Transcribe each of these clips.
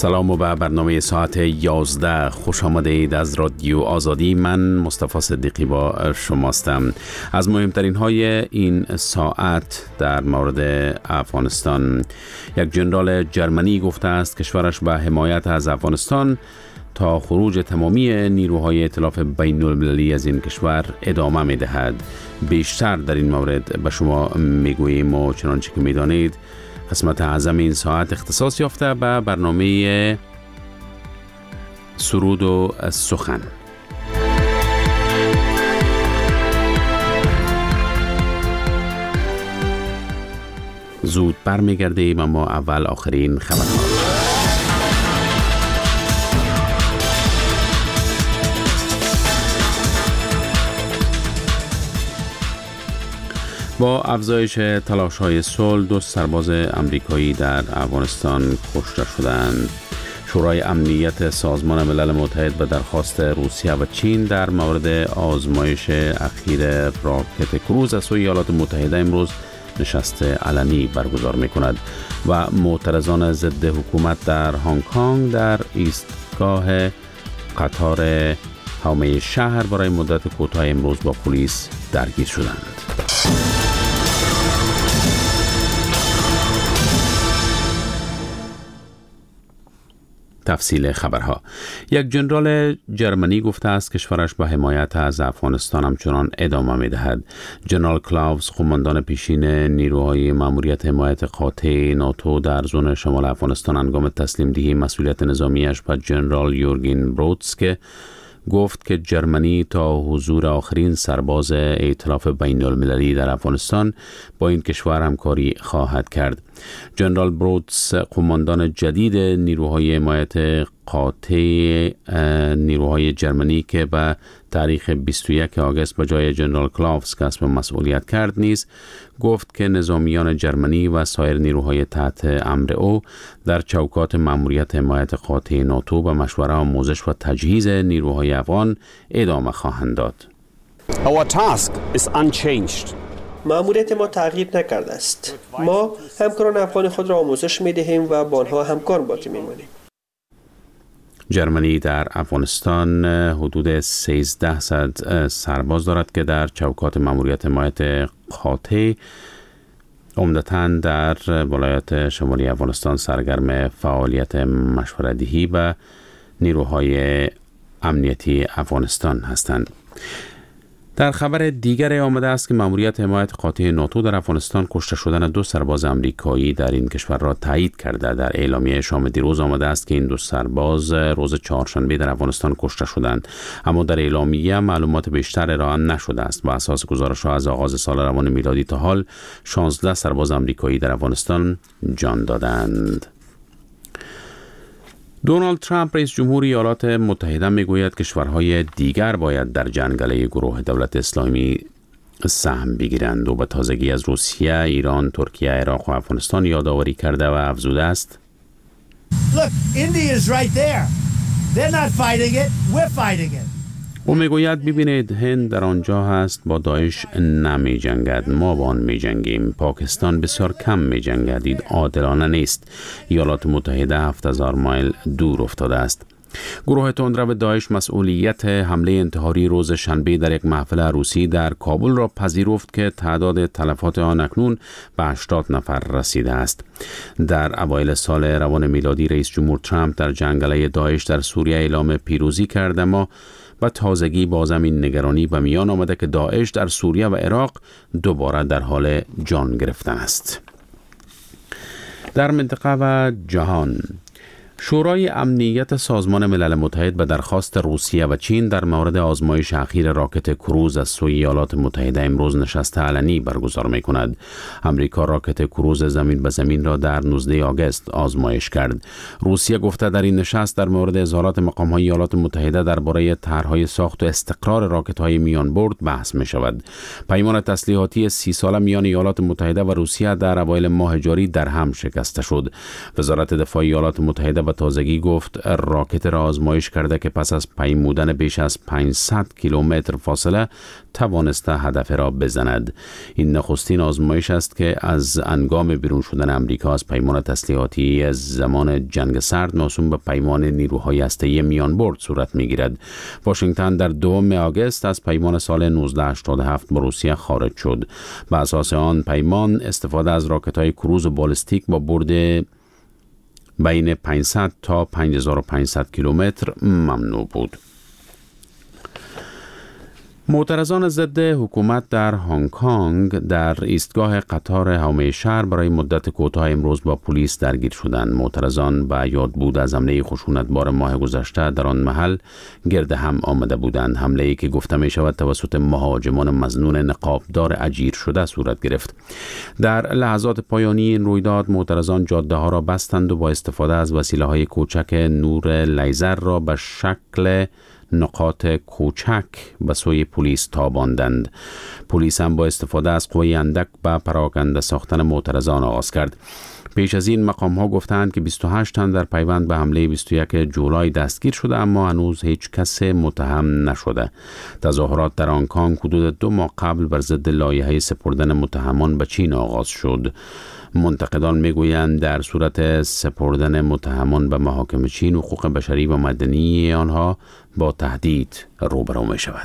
سلام و به برنامه ساعت 11 خوش آمدید از رادیو آزادی. من مصطفی صدیقی با شماستم. از مهمترین های این ساعت در مورد افغانستان: یک جنرال جرمنی گفته است کشورش به حمایت از افغانستان تا خروج تمامی نیروهای ائتلاف بین المللی از این کشور ادامه می دهد. بیشتر در این مورد به شما میگوییم و چنانچه که میدانید قسمت اعظم این ساعت اختصاص یافته به برنامه سرود و سخن. زود برمیگردیم، اما اول آخرین خبرها. با افزایش تلاش‌های صلح 2 سرباز امریکایی در افغانستان کشته شدند. شورای امنیت سازمان ملل متحد به درخواست روسیه و چین در مورد آزمایش اخیر راکت کروز از سوی ایالات متحده امروز نشست علنی برگزار می‌کند و معترضان ضد حکومت در هنگ کنگ در ایستگاه قطار حومه شهر برای مدت کوتاه امروز با پلیس درگیر شدند. تفصیل خبرها: یک جنرال جرمنی گفته است کشورش به حمایت از افغانستان همچنان ادامه می‌دهد. جنرال کلاوس، قماندان پیشین نیروهای ماموریت حمایت قاطع ناتو در زون شمال افغانستان، هنگام تسلیم دهی مسئولیت نظامیش به جنرال یورگن برودسکه گفت که جرمنی تا حضور آخرین سرباز ائتلاف بین المللی در افغانستان با این کشور همکاری خواهد کرد. جنرال برودس، قماندان جدید نیروهای حمایت قاطع نیروهای جرمنی که به تاریخ 21 آگوست به جای جنرال کلاوس کسب مسئولیت کرد، نیز گفت که نظامیان جرمنی و سایر نیروهای تحت امر او در چوکات ماموریت حمایت قاطع ناتو به مشوره آموزش و تجهیز نیروهای افغان ادامه خواهند داد. Our task is unchanged. ماموریت ما تغییر نکرده است. ما همکاران افغان خود را آموزش می‌دهیم و با آنها همکار باقی می‌مانیم. جرمنی در افغانستان حدود 1300 سرباز دارد که در چوکات ماموریت حمایت قاطع عمدتاً در ولایات شمالی افغانستان سرگرم فعالیت مشوره‌دهی به نیروهای امنیتی افغانستان هستند. در خبر دیگر آمده است که ماموریت حمایت قاطع ناتو در افغانستان کشته شدن 2 سرباز امریکایی در این کشور را تایید کرده. در اعلامیه شام دیروز آمده است که این 2 سرباز روز چهارشنبه در افغانستان کشته شدند، اما در اعلامیه معلومات بیشتر ارائه نشده است. بر اساس گزارش‌ها از آغاز سال روان میلادی تا حال 16 سرباز امریکایی در افغانستان جان دادند. دونالد ترامپ، رئیس جمهور ایالات متحده، میگوید کشورهای دیگر باید در جنگل گروه دولت اسلامی سهم بگیرند و به تازگی از روسیه، ایران، ترکیه، عراق و افغانستان یادآوری کرده و افزوده است: Look, India is right there. They're not fighting it, we're fighting it. او میگوید ببینید هند در آنجا هست، با داعش نمی جنگد، ما با آن می جنگیم. پاکستان بسیار کم می جنگد، این عادلانه نیست. ایالات متحده 7000 مایل دور افتاده است. گروه تندرو داعش مسئولیت حمله انتحاری روز شنبه در یک محفل عروسی در کابل را پذیرفت که تعداد تلفات آن اکنون به 80 نفر رسیده است. در اوایل سال روان میلادی رئیس جمهور ترامپ در جنگل داعش در سوریه اعلام پیروزی کرد، اما و تازگی بازم این نگرانی به میان آمده که داعش در سوریه و عراق دوباره در حال جان گرفتن است. در منطقه و جهان: شورای امنیت سازمان ملل متحد به درخواست روسیه و چین در مورد آزمایش اخیر راکت کروز از سوی ایالات متحده امروز نشست علنی برگزار می کند. امریکا راکت کروز زمین به زمین را در 19 آگوست آزمایش کرد. روسیه گفته در این نشست در مورد اظهارات مقام‌های ایالات متحده درباره طرح‌های ساخت و استقرار راکت‌های میان برد بحث می شود. پیمان تسلیحاتی 30 ساله میان ایالات متحده و روسیه در اوایل ماه جاری در هم شکسته شد. وزارت دفاع ایالات متحده به تازگی گفت راکت را آزمایش کرده که پس از پیمودن بیش از 500 کیلومتر فاصله توانسته هدف را بزند. این نخستین آزمایش است که از هنگام بیرون شدن امریکا از پیمان تسلیحاتی از زمان جنگ سرد موسوم به پیمان نیروهای هسته‌ای میانبرد صورت می‌گیرد. واشنگتن در 2 آگوست از پیمان سال 1987 با روسیه خارج شد. به اساس آن پیمان استفاده از راکت‌های کروز و بالستیک با برد بین 500 تا 5500 کیلومتر ممنوع بود. معترضان ضد حکومت در هنگ کنگ در ایستگاه قطار حومه شهر برای مدت کوتاه امروز با پلیس درگیر شدند. معترضان به یاد بود از حمله خشونتبار ماه گذشته در آن محل گرد هم آمده بودند. حمله‌ای که گفته می شود توسط مهاجمان مظنون نقابدار اجیر شده صورت گرفت. در لحظات پایانی این رویداد معترضان جاده ها را بستند و با استفاده از وسیله‌های کوچک نور لیزر را به شکل نقاط کوچک به سوی پلیس تاباندند. پلیس هم با استفاده از قوی اندک به پراکنده ساختن معترضان آغاز کرد. پیش از این مقام ها گفتند که 28 تن در پیوند به حمله 21 جولای دستگیر شده، اما هنوز هیچ کس متهم نشده. تظاهرات در هنگ کنگ حدود 2 ماه قبل بر ضد لایحه سپردن متهمان به چین آغاز شد. منتقدان میگویند در صورت سپردن متهمان به محاکم چین حقوق بشری و مدنی آنها با تهدید روبرو می شود.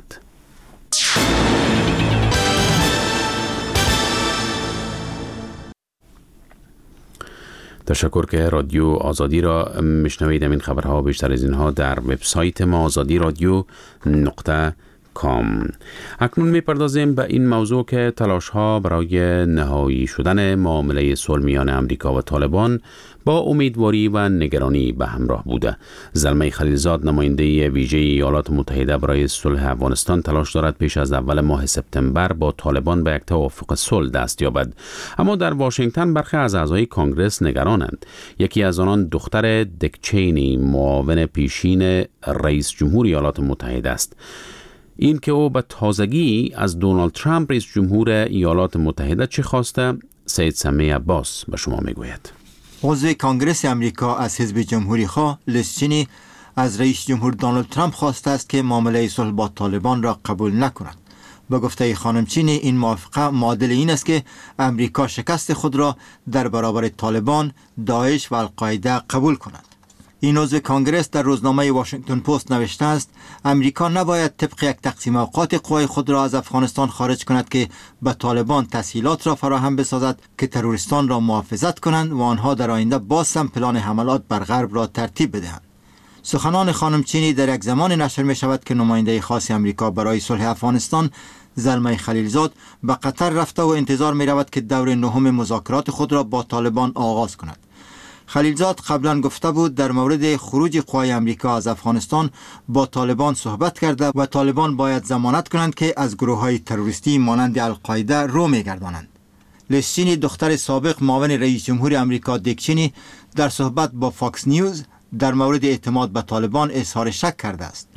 تشکر که رادیو آزادی را میشنوید. این خبرها بیشتر از اینها در وبسایت ما azadi.radio.com. اکنون میپردازیم به این موضوع که تلاش ها برای نهایی شدن معامله صلح میان امریکا و طالبان با امیدواری و نگرانی به همراه بوده. زلمه خلیلزاد نماینده ویژه ایالات متحده برای صلح افغانستان تلاش دارد پیش از اول ماه سپتامبر با طالبان به یک توافق صلح دست یابد. اما در واشنگتن برخی از اعضای کانگرس نگرانند. یکی از آنان دختر دیک چینی، معاون پیشین رئیس جمهور ایالات متحده است. این که او به تازگی از دونالد ترامپ رئیس جمهور ایالات متحده چه خواسته، سید سمیع عباس به شما میگوید. عضو کانگرس امریکا از حزب جمهوری خواه لیز چینی از رئیس جمهور دونالد ترامپ خواسته است که معامله صلح با طالبان را قبول نکند. به گفته خانم چینی این موافقه معادل این است که امریکا شکست خود را در برابر طالبان، داعش و القاعده قبول کند. این عضو کانگرس در روزنامه واشنگتن پست نوشته است امریکا نباید طبق یک تقسیم اوقات قوای خود را از افغانستان خارج کند که به طالبان تسهیلات را فراهم بسازد که تروریستان را محافظت کنند و آنها در آینده باز هم پلان حملات بر غرب را ترتیب بدهند. سخنان خانم چینی در یک زمان نشر می شود که نماینده خاص امریکا برای صلح افغانستان زلمه خلیلزاد به قطر رفته و انتظار می رود که دور نهم مذاکرات خود را با طالبان آغاز کند. خلیلزاد قبلا گفته بود در مورد خروج قوای امریکا از افغانستان با طالبان صحبت کرده و طالبان باید ضمانت کنند که از گروه‌های تروریستی مانند القاعده رو می‌گردانند. لیز چینی دختر سابق معاون رئیس جمهور امریکا دیک چینی در صحبت با فاکس نیوز در مورد اعتماد به طالبان اظهار شک کرده است.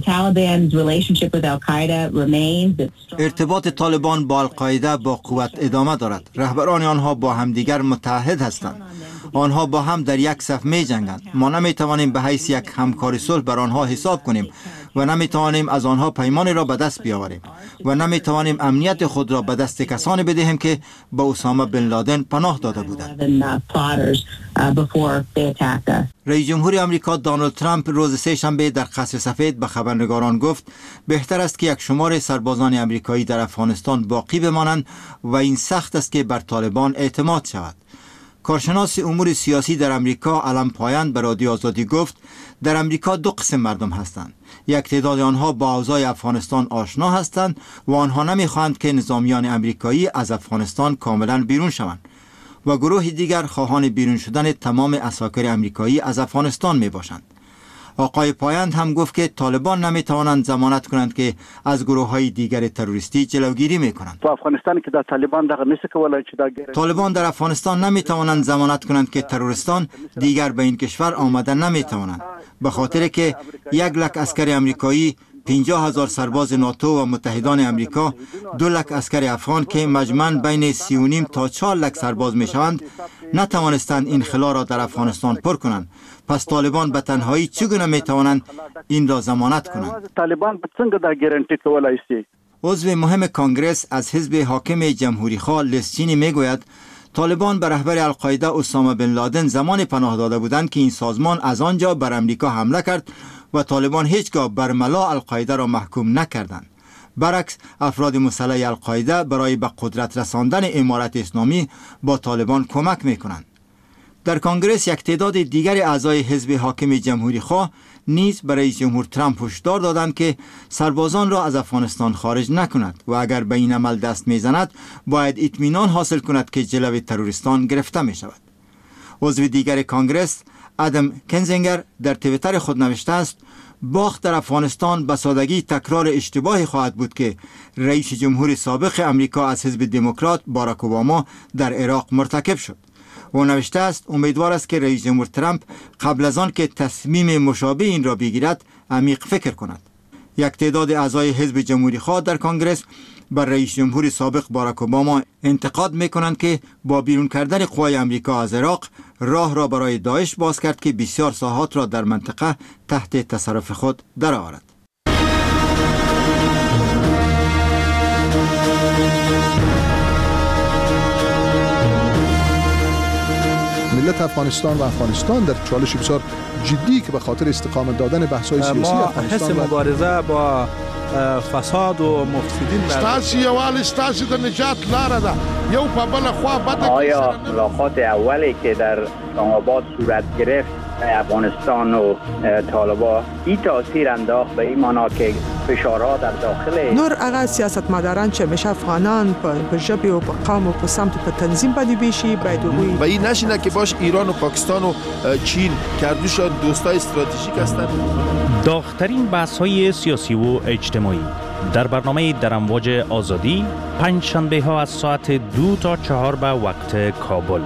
ارتباط طالبان با القاعده با قوت ادامه دارد. رهبران آنها با همدیگر متحد هستند. آنها با هم در یک صف می جنگند. ما نمی توانیم به حیث یک همکار صلح بر آنها حساب کنیم و نمی توانیم از آنها پیمان را به دست بیاوریم و نمی توانیم امنیت خود را به دست کسانی بدهیم که به اسامه بن لادن پناه داده بودند. رئیس جمهور آمریکا دونالد ترامپ روز سه‌شنبه در قصر سفید به خبرنگاران گفت بهتر است که یک شمار سربازان آمریکایی در افغانستان باقی بمانند و این سخت است که بر طالبان اعتماد شود. کارشناس امور سیاسی در امریکا علم پایند به رادیو آزادی گفت در امریکا 2 قسم مردم هستند. یک تعداد آنها با اوضاع افغانستان آشنا هستند و آنها نمیخواهند که نظامیان امریکایی از افغانستان کاملا بیرون شوند و گروه دیگر خواهان بیرون شدن تمام عساکر امریکایی از افغانستان می باشند. آقای پایند هم گفت که طالبان نمیتوانند ضمانت کنند که از گروه‌های دیگر تروریستی جلوگیری میکنند. افغانستان که در طالبان دغه نشه کولای چې طالبان در افغانستان نمیتوانند ضمانت کنند که تروریستان دیگر به این کشور آمدن نمیتوانند، به خاطر که 1 لک عسکر امریکایی 50,000 سرباز ناتو و متحدان امریکا، 2 لک عسکر افغان که مجموعاً بین 3.5 تا 4 لک سرباز می شوند، نتوانستند این خلا را در افغانستان پر کنند. پس طالبان به تنهایی چگونه می توانند این را ضمانت کنند؟ طالبان څنګه دا ګارانټي کولای شي؟ عضو مهم کانگرس از حزب حاکم جمهوریخواه لسچینی می گوید طالبان به رهبر القاعده اسامه بن لادن زمان پناه داده بودند که این سازمان از آنجا بر امریکا حمله کرد و طالبان هیچگاه برملا القاعده را محکوم نکردند. برعکس افراد مسلح القاعده برای به قدرت رساندن امارت اسلامی با طالبان کمک می کنند. در کانگرس یک تعداد دیگر اعضای حزب حاکم جمهوریخواه نیز به رئیس جمهور ترامپ هشدار دادند که سربازان را از افغانستان خارج نکند و اگر به این عمل دست میزند باید اطمینان حاصل کند که جلوی تروریستان گرفته می شود. عضو دیگر کانگرس ادم کنزینگر در توییتر خود نوشته است باخت در افغانستان به سادگی تکرار اشتباهی خواهد بود که رئیس جمهور سابق امریکا از حزب دموکرات باراک اوباما در عراق مرتکب شد. او نوشته است امیدوار است که رئیس جمهور ترامپ قبل از آن که تصمیم مشابه این را بگیرد عمیق فکر کند. یک تعداد اعضای حزب جمهوریخواه در کانگرس بر رئیس جمهور سابق باراک اوباما انتقاد می‌کنند که با بیرون کردن قوای امریکا از عراق راه را برای داعش باز کرد که بسیار ساحات را در منطقه تحت تصرف خود درآورد. ملت افغانستان و افغانستان در چالش بسیار جدی که به خاطر استقامت دادن بحث‌های سیاسی افغانستان حس مبارزه با فساد و مفسدین ستاسي یوال ستاسي د نجات لاره ده یو په بل خوا بده. آیا ملاقات اولی که در اسلام آباد صورت گرفت افغانستان و طالبان این تاثیر انداخت به این معنا که فشارها در داخل نور هغه سیاستمداران چې همیشه افغانان په ژبې او په قوم او په سمت په تنظیم باندې بیشي باید وګوري و این نشینه که باش ایران و پاکستان و چین کردوش دوستای استراتژیک هستند. داغ‌ترین بحث‌های سیاسی و اجتماعی در برنامه در امواج آزادی پنج شنبه ها از ساعت 2 تا 4 به وقت کابل.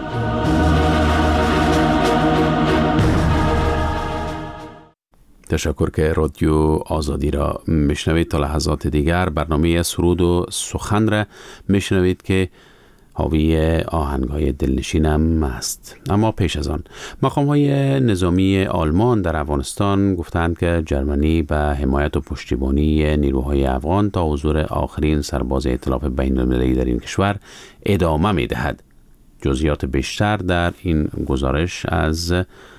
تشکر که رادیو آزادی را میشنوید. تا لحظات دیگر برنامه سرود و سخن را میشنوید که حاوی آهنگ‌های دلنشینم است. اما پیش از آن مقام‌های نظامی آلمان در افغانستان گفتند که جرمنی به حمایت و پشتیبانی نیروهای افغان تا حضور آخرین سرباز ائتلاف بین‌المللی در این کشور ادامه می‌دهد. جزئیات بیشتر در این گزارش از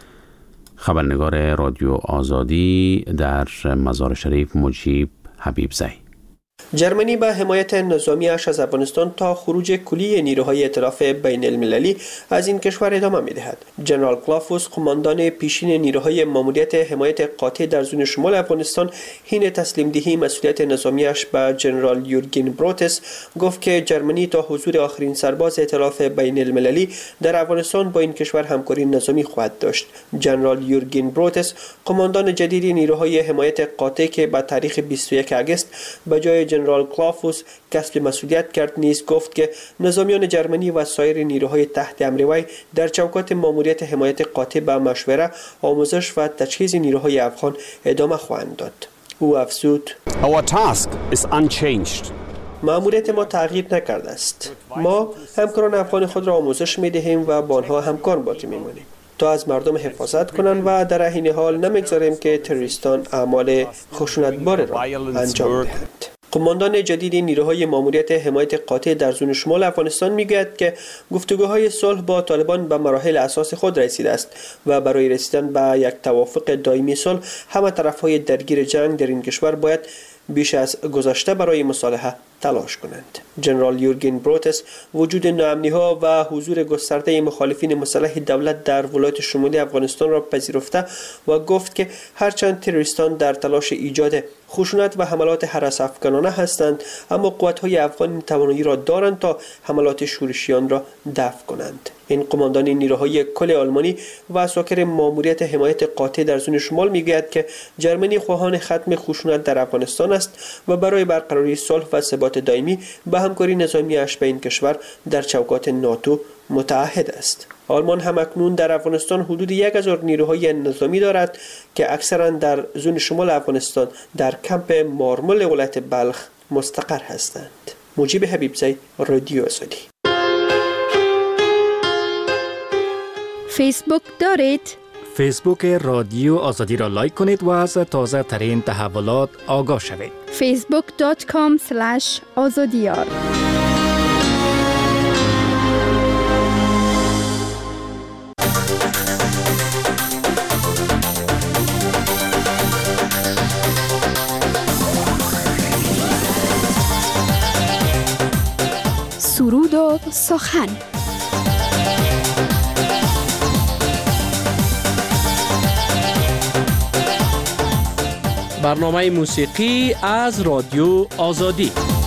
خبرنگار رادیو آزادی در مزار شریف مجیب حبیبزی. جرمنی به حمایت نظامی‌اش از افغانستان تا خروج کلی نیروهای ائتلاف بین المللی از این کشور ادامه می‌دهد. جنرال کلافوس، قماندان پیشین نیروهای ماموریت حمایت قاطع در زون شمال افغانستان، حین تسلیم دهی مسئولیت نظامی‌اش به جنرال یورگن بروتس گفت که جرمنی تا حضور آخرین سرباز ائتلاف بین المللی در افغانستان با این کشور همکاری نظامی خواهد داشت. جنرال یورگن بروتس، قماندان جدید نیروهای حمایت قاطع که با تاریخ 21 آگوست به جای جنرال کلافوس کسب مسئولیت کرد، نیز گفت که نظامیان جرمنی و سایر نیروهای تحت امر وی در چوکات ماموریت حمایت قاطع به مشوره، آموزش و تجهیز نیروهای افغان ادامه خواهند داد. او افزود: Our task is unchanged. ماموریت ما تغییر نکرده است. ما همکاران افغان خود را آموزش می‌دهیم و با آنها همکار باقی می‌مانیم تا از مردم حفاظت کنند و در این حال نمی‌گذاریم که تروریستان اعمال خشونتبار را انجام دهند. قماندان جدید نیروهای ماموریت حمایت قاطع در زون شمال افغانستان میگوید که گفتگوهای صلح با طالبان به مراحل اساس خود رسیده است و برای رسیدن به یک توافق دائمی صلح همه طرفهای درگیر جنگ در این کشور باید بیش از گذشته برای مصالحه تلاش کنند. جنرال یورگن بروتس وجود ناامنی‌ها و حضور گسترده مخالفین مسلح دولت در ولایت شمالی افغانستان را پذیرفته و گفت که هرچند تروریستان در تلاش ایجاد خشونت و حملات هراس افکنانه هستند، اما قوت‌های افغان این توانایی را دارند تا حملات شورشیان را دفع کنند. این قماندان نیروهای کل آلمانی و اساکر ماموریت حمایت قاطع در زون شمال میگوید که جرمنی خواهان ختم خشونت در افغانستان است و برای برقراری صلح و ثبات دائمی به همکاری نظامی اش به این کشور در چوکات ناتو متعهد است. آلمان هم اکنون در افغانستان حدود 1000 نیروهای نظامی دارد که اکثرا در زون شمال افغانستان در کمپ مارمل ولایت بلخ مستقر هستند. مجیب حبیبزی، رادیو آزادی. فیسبوک دارید؟ فیسبوک رادیو آزادی را لایک کنید و از تازه ترین تحولات آگاه شوید. facebook.com/azadiyar. سرود و سخن. برنامه موسیقی از رادیو آزادی.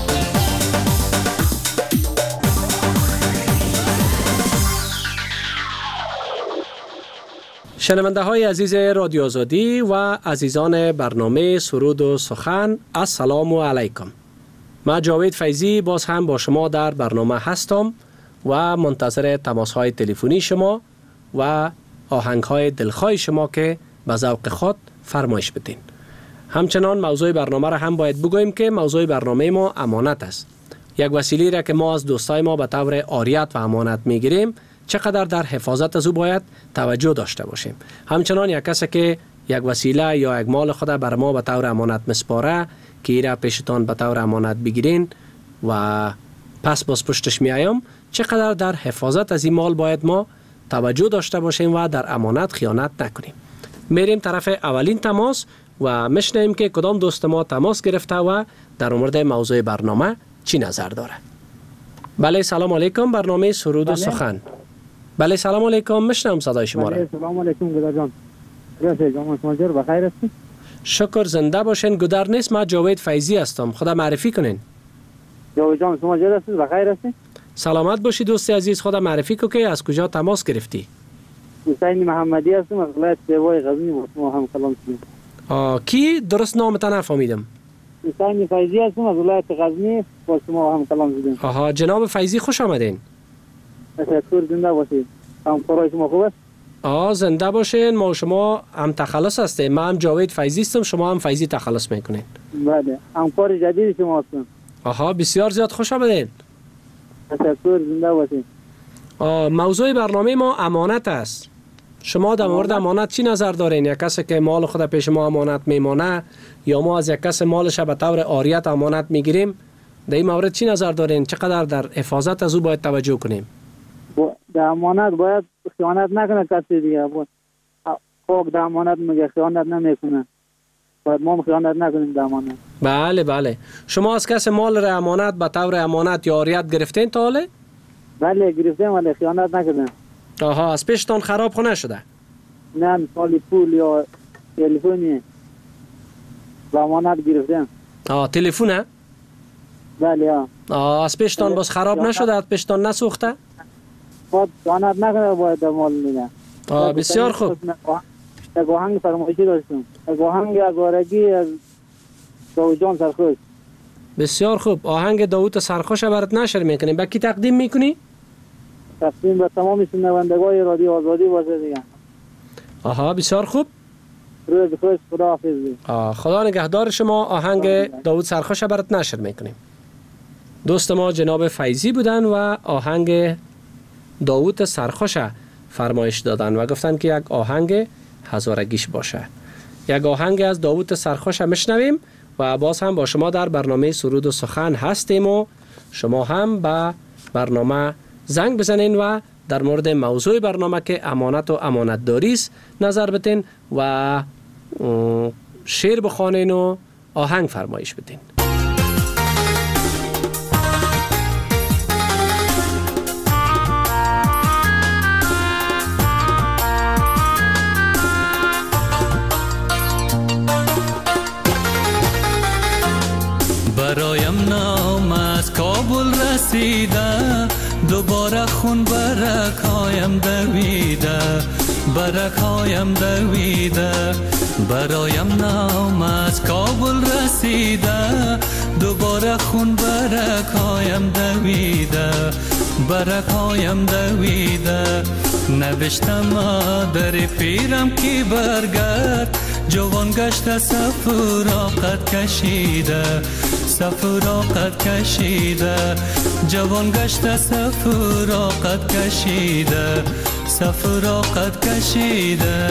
شنونده های عزیز رادیو آزادی و عزیزان برنامه سرود و سخن، السلام علیکم. من جاوید فیضی باز هم با شما در برنامه هستم و منتظر تماس های تلفنی شما و آهنگ های دلخواه شما که به ذوق خود فرمایش بدین. همچنان موضوع برنامه را هم باید بگوییم که موضوع برنامه ما امانت است. یک وسیله را که ما از دوستای ما به طور عاریت و امانت میگیریم، چقدر در حفاظت از او باید توجه داشته باشیم. همچنان یک کسی که یک وسیله یا یک مال خود بر ما به طور امانت مسپاره که ایره پیشتان به طور امانت بگیرین و پس باز پشتش میایم، چقدر در حفاظت از این مال باید ما توجه داشته باشیم و در امانت خیانت نکنیم. میریم طرف اولین تماس و میشنویم که کدام دوست ما تماس گرفته و در مورد موضوع برنامه چی نظر داره. بله سلام علیکم، برنامه سرود و سخن. بله سلام علیکم، میشنوم صدای شما را. بله سلام علیکم گدر جان. جان ماجر بخیر هستی؟ شکر، زنده باشین. گدر نیست، من جاوید فیضی هستم. خدا معرفی کنین. جاوید جان شما ماجر هستید؟ بخیر هستی؟ سلامت باشی دوست عزیز. خدا معرفی کو که از کجا تماس گرفتی؟ حسین محمدی هستم از ولایت دیوای غزنی. با شما هم کلام کنیم. کی درست نامت نفهمیدم؟ حسین فیضی هستم از ولایت غزنی. با شما هم کلام زدیم. آها جناب فیضی خوش آمدین. تشکر، زنده باشید. کارهای شما خوب است؟ زنده باشین. ما و شما هم تخلص هستیم. من هم جاوید فیضی هستم، شما هم فیضی تخلص میکنین. بله، همکار جدید شما هستم. آها بسیار زیاد خوش آمدین. تشکر، زنده باشید. موضوع برنامه ما امانت است. شما در مورد امانت چی نظر دارین؟ یک کسی که مال خود پیش ما امانت میمانه یا ما از یک کس مالش به طور عاریت امانت میگیریم، در این مورد چی نظر دارین؟ چقدر در حفاظت از او باید توجه کنیم؟ در امانت باید خیانت نکنه کسی دیگه. خود در امانت میگه خیانت نمیکنه. باید ما خیانت نکنیم در امانت. بله بله. شما از کس مال را امانت به طور امانت یا عاریت گرفتین تا حاله؟ بله گرفتیم ولی خیانت نکردم. آها، از پیشتان خراب خو نشده؟ نه، مثال پول یا تلفنی به امانت گرفتم. تلفونه؟ بله. از پیشتان باز خراب نشده؟ از پیشتان نسوخته؟ باید خیانت نکنه، باید مال میده. بسیار خوب. یک آهنگ فرمایشی داشتم، یک آهنگ اگارگی از داوود جان سرخوش. بسیار خوب. آهنگ داوود سرخوش برات نشر میکنیم. به کی تقدیم میکنی؟ تقدیم به تمام شنوندگان رادیو آزادی باشه دیگه. آها بسیار خوب. روز خوش، خدا حافظ. خدا نگهدار شما. آهنگ داوود سرخوش برات نشر میکنیم. دوست ما جناب فیضی بودن و آهنگ داوود سرخوش فرمایش دادن و گفتن که یک آهنگ هزارگیش باشه. یک آهنگ از داوود سرخوش میشنویم و باز هم با شما در برنامه سرود و سخن هستیم و شما هم به برنامه زنگ بزنین و در مورد موضوع برنامه که امانت و امانت داری است نظر بدین و شعر بخوانین و آهنگ فرمایش بدین. برایم نام از کابل رسیده، دوباره خون برکایم دویده، برکایم دویده. برایم نام از کابل رسیده، دوباره خون برکایم دویده. برگهایم دویده نوشتم در پیرم کی برگرد جوان گشته سفراقت کشیده سفراقت کشیده جوان گشته سفراقت کشیده سفراقت کشیده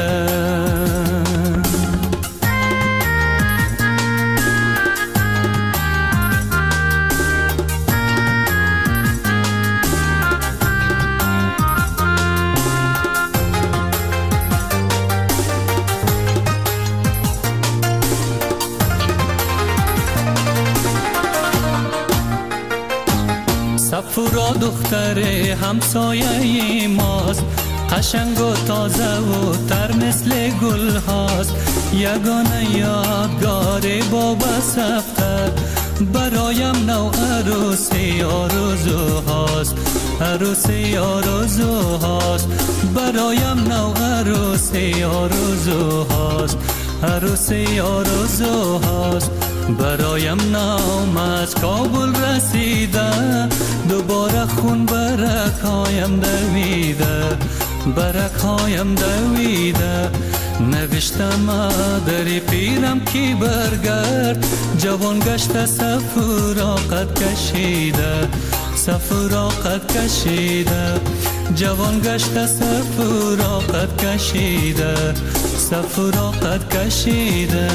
سفورا دختر همسایه ماست قشنگ و تازه و تر مثل گل هاست یگانه یادگار بابا سفتر برایم نو عروسی آرزو هاست عروسی آرزو هاست برایم نو عروسی آرزو هاست عروسی آرزو هاست برایم نام از کابل رسیده دوباره خون برکایم دویده برکایم دویده نوشتم در پیرم کی برگرد جوان گشته سفراقت کشیده سفراقت کشیده جوان گشته سفراقت کشیده سفراقت کشیده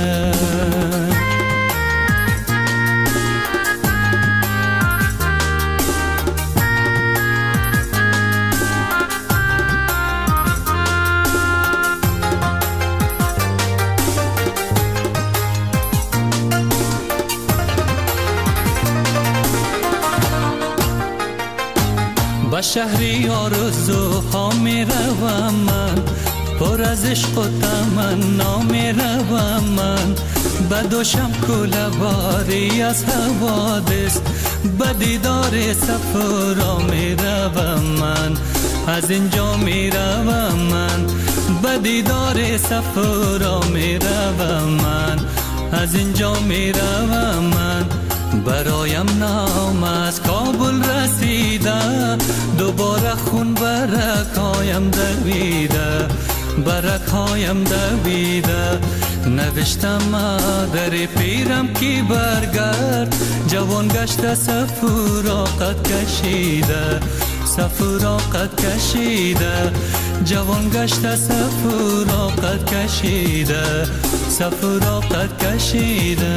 به شهری آرزوها می روم من پر از عشق و تمنا می روم من به دوشم کوله باری از حوادث به دیدار سفرا می روم من از اینجا می روم من به دیدار سفرا می روم من از اینجا می روم من برایم نام از کابل رسیده دوباره خون برکایم دویده برکایم دویده نوشتم در پیرم کی برگرد جوان گشته سفراقت کشیده سفراقت کشیده جوان گشته سفراقت کشیده سفراقت کشیده.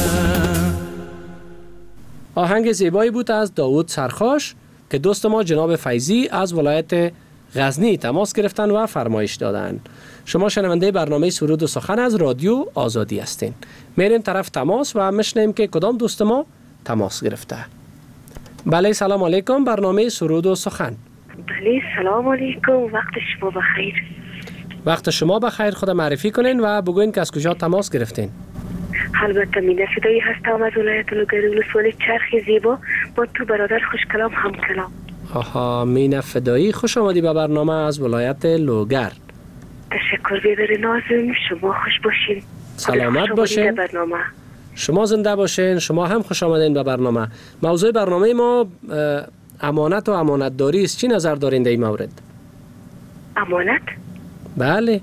آهنگ زیبایی بود از داوود سرخاش که دوست ما جناب فیضی از ولایت غزنی تماس گرفتن و فرمایش دادن. شما شنونده برنامه سرود و سخن از رادیو آزادی هستین. میریم طرف تماس و میشنیم که کدام دوست ما تماس گرفته. بله سلام علیکم، برنامه سرود و سخن. بله سلام علیکم، وقت شما بخیر. وقت شما بخیر، خود معرفی کنین و بگوین که از کجا تماس گرفتین. البته مینه فدایی هستم از ولایت لوگر ولسوالی چرخ زیبا با تو برادر خوش کلام هم کلام. آها مینه فدایی، خوش آمدی به برنامه از ولایت لوگر. تشکر بیبر نازم، شما خوش باشین. سلامت باشین. شما زنده باشین، شما هم خوش آمدین به برنامه. موضوع برنامه ما امانت و امانتداری است. چی نظر دارین در این مورد؟ امانت؟ بله.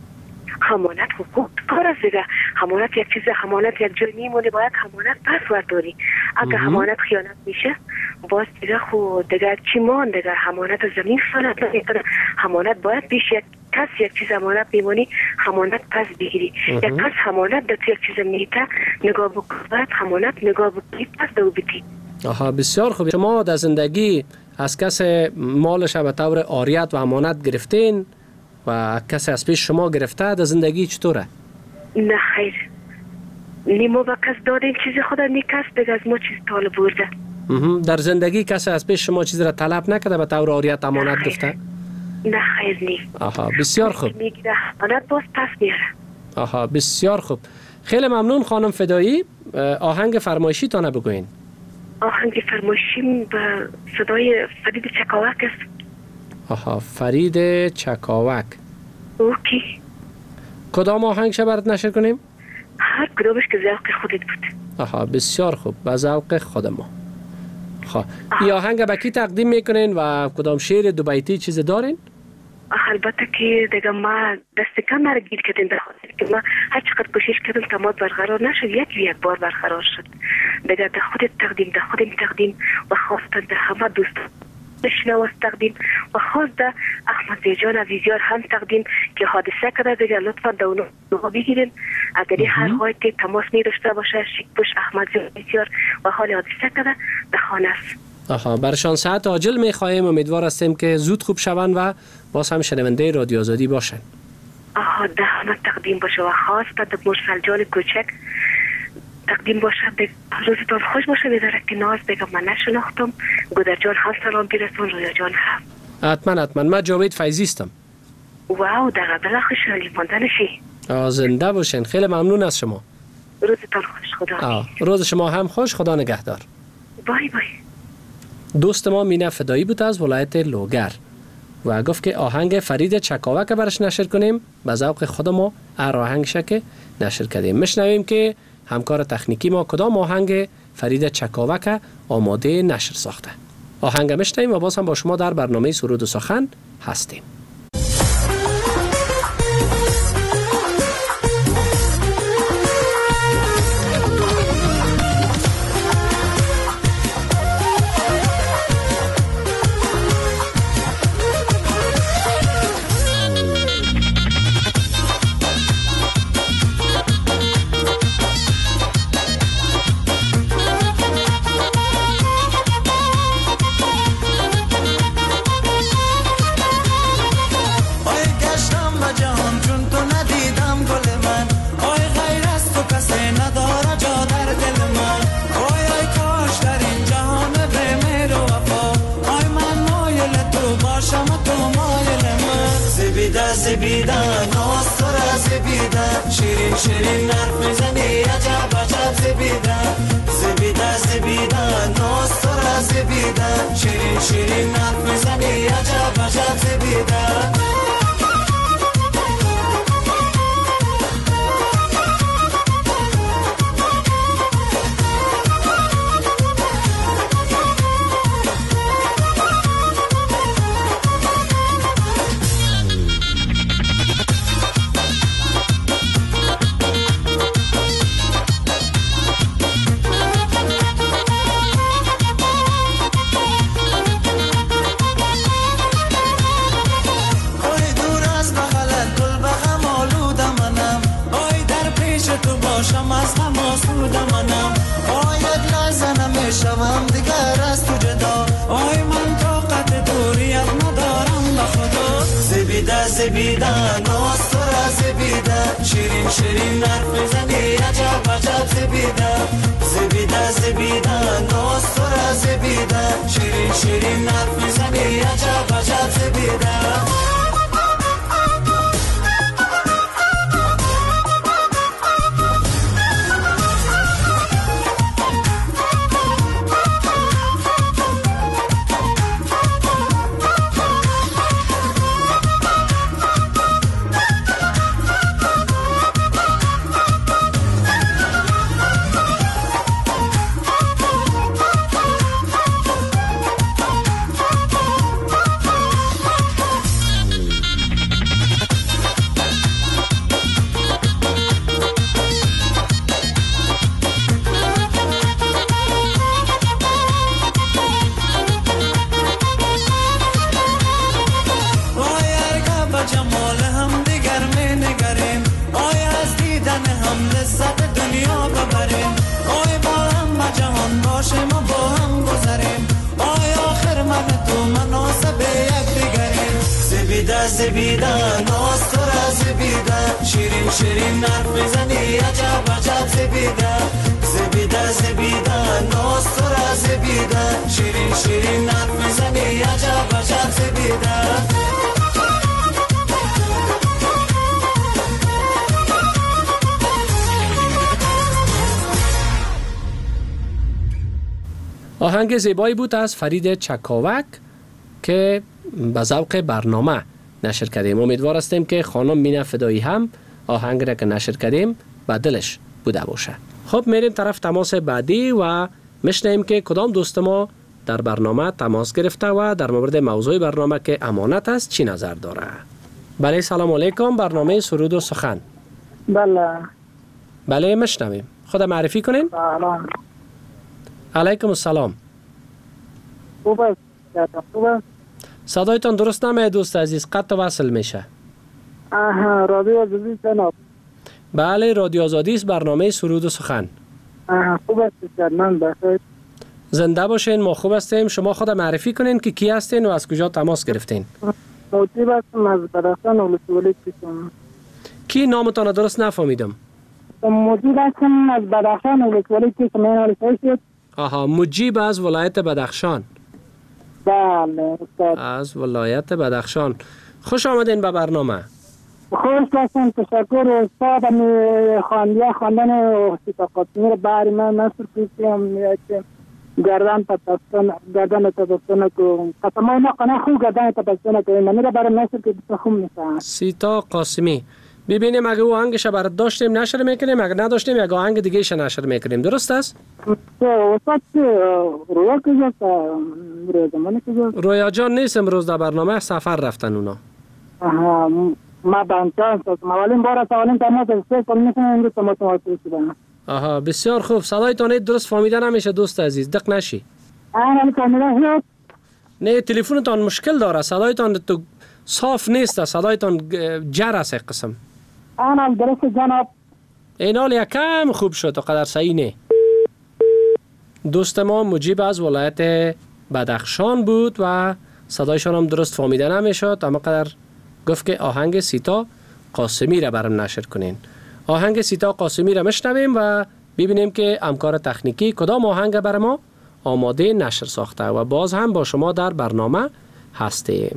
امانت حقوق کار است دیگه. امانت یک چیز، امانت یک جای میمونه، باید امانت پاسورد داری. اگه امانت خیانت میشه باز دیگه خود دیگه چی مان دیگه. امانت زمین خیانت نمیکنه. امانت باید پیش یک کس یک چیز امانت میمونی امانت پس بگیری. یک کس امانت در یک چیز میته نگاه بکنید، امانت نگاه بکنید پس دو بیتی. آها بسیار خوب. شما در زندگی از کس مالش به طور عاریت و امانت گرفتین و کسی از پیش شما گرفته؟ در زندگی چطوره؟ نه خیر، نیمو با کس دادیم چیزی خدا نی کس دیگه از ما چیز طالب برده. در زندگی کسی از پیش شما چیزی را طلب نکرده به طور عاریت امانت گرفته؟ نه خیر نی. آها بسیار خوب. میگیره امانت باز پس میاره. آها بسیار خوب. خیلی ممنون خانم فدایی. آهنگ فرمایشی تانه بگوین. آهنگ فرمایشیم به صدای فرید چکاوک است. آها فرید چکاوک. اوکی. کدام آهنگ شو برات نشر کنیم؟ هر کدامش که ذوق خودت بود. آها بسیار خوب، به ذوق خود ما. خب این آهنگ به کی تقدیم میکنین و کدام شعر دو بیتی چیز دارین؟ البته که دیگه ما دست کم را گیر کردیم به خاطر که ما هر چقدر کوشش کردیم تماس برقرار نشد، یک بار برقرار شد. دیگه ده خودت تقدیم و خواستن ده همه دوستان بشنواس تقدیم و خواست ده احمد بیجان ویزیار هم تقدیم که حادثه کرده. دیگه لطفا دونو بگیرین اگر هر وقت که تماس می داشته باشه شیکبوش احمد ویزیار و حال حادثه کرده به خانه است. برشان ساعت عاجل میخواهیم. امیدوار هستیم که زود خوب شوند و باز هم شنونده رادیو آزادی باشن. ده همه تقدیم باشه و خاص به مرسل جان کوچک تقدیم باشه. روزتان خوش باشه. میذاره که ناز بگم من نشناختم. گودر جان هم سلام برسون، رویا جان هم. حتما من جاوید فیضی هستم. واو دقیقا بلا خوشحالی مانده نشی. زنده باشین. خیلی ممنون از شما. روزتان خوش. خدا روز شما هم خوش. خدا نگهدار. بای بای. دوست ما مینه فدایی بود از ولایت لوگر و گفت که آهنگ فرید چکاوک برش نشر کنیم. به ذوق خود ما آهنگ شکه نشر کردیم. میشنویم که همکار تکنیکی ما کدام آهنگ فرید چکاوک آماده نشر ساخته. آهنگ میشنویم و باز هم با شما در برنامه سرود و سخن هستیم. شیرین حرف میزنی عجب عجب زبیده ناز تو را زبیده شیرین حرف میزنی عجب عجب زبیده زبیده ناز تو را زبیده شیرین حرف میزنی عجب عجب زبیده ناز تو را زبیده شیرین حرف میزنی عجب عجب زبیده زبیده ناز تو را زبیده شیرین حرف میزنی عجب عجب زبیده ناز تو را زبیده شیرین حرف میزنی عجب عجب زبیده آهنگ زیبایی بود از فرید چکاوک که به ذوق برنامه نشر کردیم. امیدوار هستیم که خانم مینه فدایی هم آهنگ را که نشر کردیم به دلش بوده باشه. خب میریم طرف تماس بعدی و میشنیم که کدام دوست ما در برنامه تماس گرفته و در مورد موضوع برنامه که امانت است چی نظر داره. بله سلام علیکم، برنامه سرود و سخن. بله مشنویم. خود معرفی کنین. سلام. علیکم السلام. خوب است. صدایتان درست نمیاد دوست عزیز، قطع وصل میشه. رادیو آزادی جناب. بله رادیو آزادی است، برنامه سرود و سخن. خوب است من بخیر. زنده باشین، ما خوب هستیم. شما خود معرفی کنین که کی هستین و از کجا تماس گرفتین. موجی هستم از بدخشان ولسوالی کشم. کی نامتان درست نفهمیدم. مجیب هستم از بدخشان ولسوالی کشم. آها، مجیب از ولایت بدخشان. بله استاد. از ولایت بدخشان. خوش آمدین به برنامه. خوش باشین، تشکر استاد. خواندن سیتا قاسمی برای من نصر کشم که گردن تپستانه که قسم های نکنه خوب گردن تپستانه که من را برای نصر که بسه خوب میشه. سیتا قاسمی. ببینیم اگه او آهنگش برات داشتیم نشر میکنیم، اگه نداشتیم اگه آهنگ دیگه ایش نشر میکنیم. درست است؟ استاد رویا کجاست؟ رویا جان نیست امروز در برنامه، سفر رفتن اونا. ما بانچانس هستم. اولین بار سوالین تماس است که میتونم امروز تماس شدم. آها بسیار خوب. صدایتان درست فهمیده نمیشه دوست عزیز، دق نشی. نه تلفنتان مشکل داره، صدایتان تو صاف نیست، صدایتان جر است قسم. آنم درست جناب. این حال یکم خوب شد، قدر صحیح نه. دوست ما مجیب از ولایت بدخشان بود و صدایشان هم درست فهمیده نمیشد، اما قدر گفت که آهنگ سیتا قاسمی را برام نشر کنین. آهنگ سیتا قاسمی را مشنویم و ببینیم که همکار تکنیکی کدام آهنگ برای ما آماده نشر ساخته و باز هم با شما در برنامه هستیم.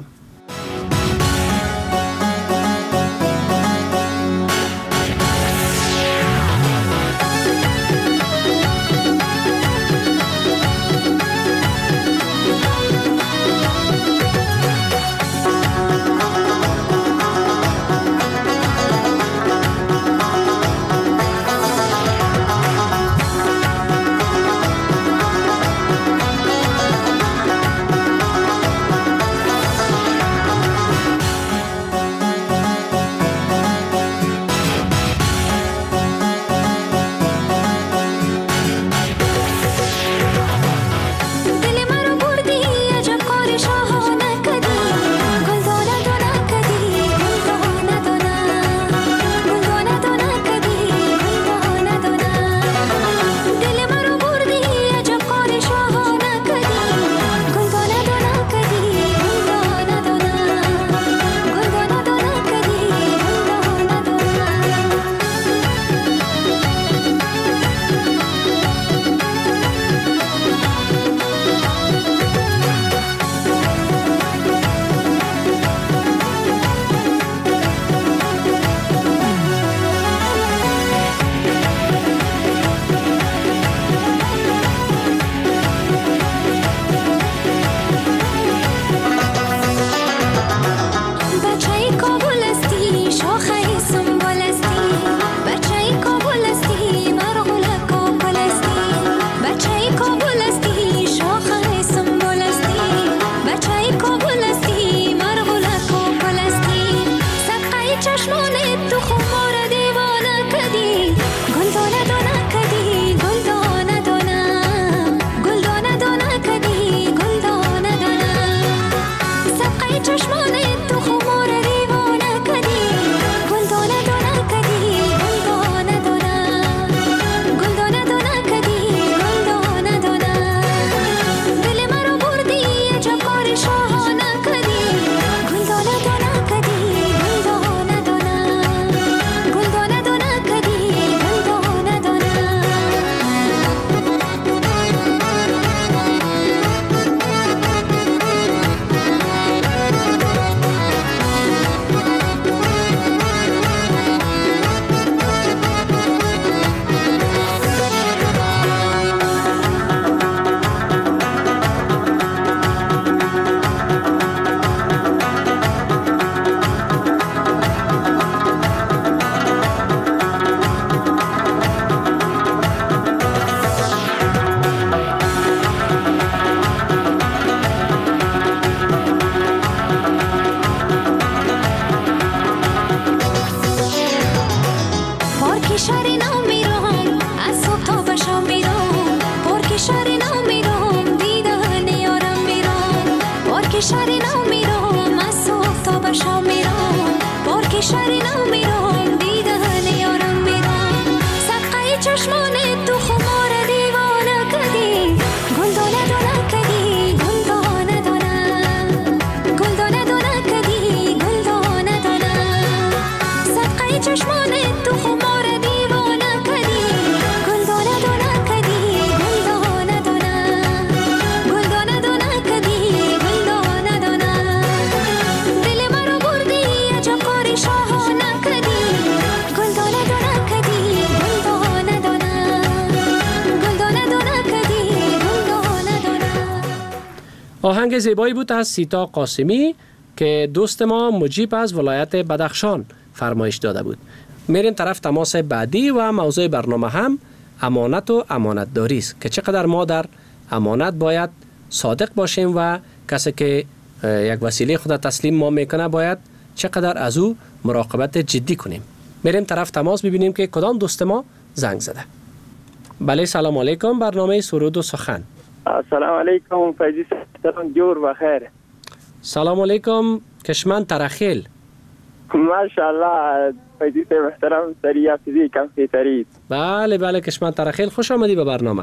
شهر نو میرم از صبح تا به شام میرم بارک شهر نو میرم دیدن یارم میرم صدقه چشمان تو خمار دیوانه کدی گل دانه دانه کدی گل دانه دانه گل دانه دانه کدی گل دانه دانه صدقه چشمان تو خمار دیوانه کدی گل دانه دانه کدی گل دانه دانه گل دانه دانه کدی گل دانه دانه دل مرا بردی عجب کاری شاهانه کدی گل دانه دانه کدی گل دانه دانه گل دانه دانه کدی گل دانه دانه. آهنگ زیبایی بود از سیتا قاسمی که دوست ما مجیب از ولایت بدخشان فرمایش داده بود. میریم طرف تماس بعدی و موضوع برنامه هم امانت و امانت داری است که چقدر ما در امانت باید صادق باشیم و کسی که یک وسیله خود تسلیم ما میکنه باید چقدر از او مراقبت جدی کنیم. میریم طرف تماس ببینیم که کدام دوست ما زنگ زده. بله سلام علیکم، برنامه سرود و سخن. السلام علیکم فیضی سلام جور بخیر. سلام علیکم کشمن ترخیل. ماشاءالله فیضی محترم سریع فیزی کم فیترید. بله بله کشمن ترخیل، خوش آمدی به برنامه.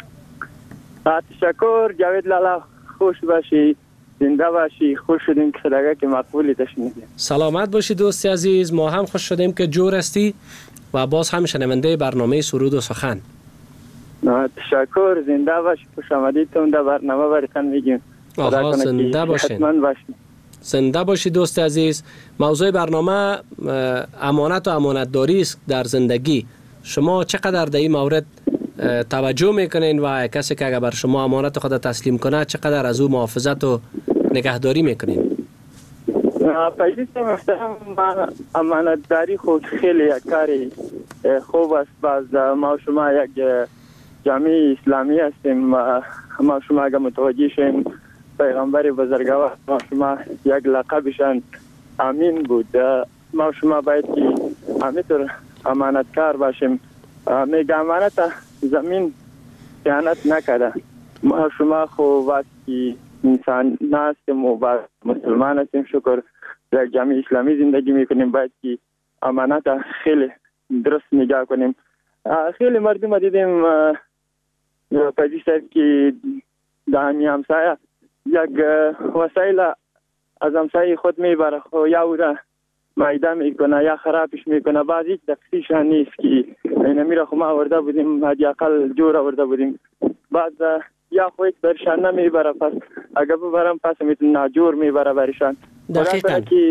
تشکر جاوید لالا، خوش باشی، زنده باشی. خوش شدیم که صدقه که مقبولی تشنیدیم. سلامت باشی دوستی عزیز، ما هم خوش شدیم که جور هستی و باز هم شنونده برنامه سرود و سخن. تشکر، زنده باشی، خوش آمدیتون در برنامه براتون میگیم. آها زنده باشین. زنده باشی دوست عزیز. موضوع برنامه امانت و امانت داری است در زندگی. شما چقدر در این مورد توجه میکنین و کسی که اگر بر شما امانت خود تسلیم کنه چقدر از او محافظت و نگهداری میکنین؟ فیضی محترم، امانت داری خود خیلی یک کاری خوب است. باز ما شما یک جامعه اسلامی هستیم، ما شما اگر متوجه شیم پیغمبر بزرگوار ما شما یک لقبشان امین بود. ما شما باید که همینطور امانتکار باشیم. میگه امانت زمین خیانت نکرده. ما شما خوب است که انسان هستیم و مسلمان هستیم، شکر در جامعه اسلامی زندگی میکنیم. باید که امانت خیلی درست نگاه کنیم. خیلی مردم دیدیم پدی صاحب که دانی همسایه یک وسایل از همسایه خود میبره خو یا او را معیده میکنه یا خرابش میکنه. بعد هیچ دقیقشان نیست که این میره خو ما آورده بودیم، حداقل جور آورده بودیم. بعد یا خو یک برشان نمیبره، پس اگر ببرم پس میتونه ناجور میبره برشان. دقیقا که